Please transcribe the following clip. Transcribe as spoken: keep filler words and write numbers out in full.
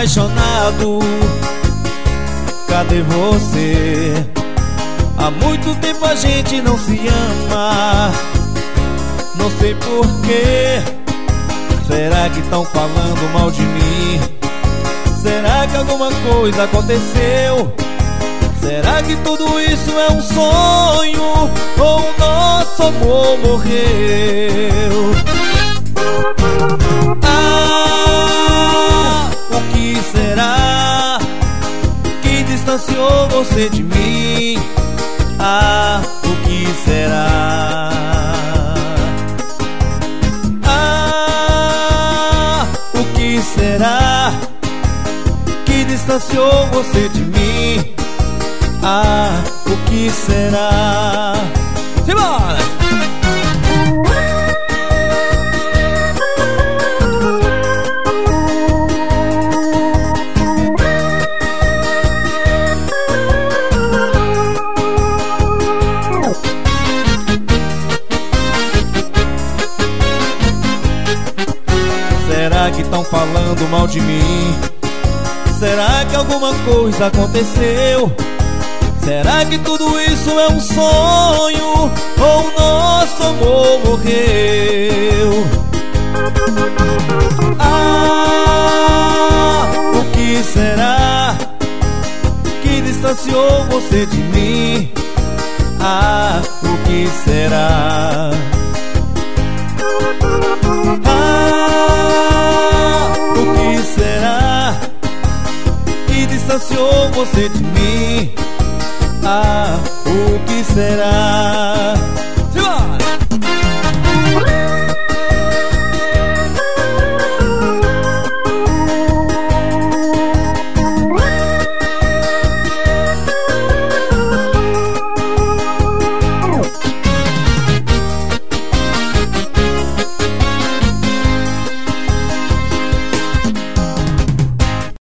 apaixonado. Cadê você? Há muito tempo a gente não se ama. Não sei porquê. Será que estão falando mal de mim? Será que alguma coisa aconteceu? Será que tudo isso é um sonho? Ou o nosso amor morreu? Ah, o que será que distanciou você de mim? Ah, o que será? Ah, o que será que distanciou você de mim? Ah, o que será? Simbora! Será que estão falando mal de mim? Será que alguma coisa aconteceu? Será que tudo isso é um sonho? Ou o nosso amor morreu? Ah, o que será que distanciou você de mim? Ah, o que será? Ah, o que será que distanciou você de mim? Ah, o que será?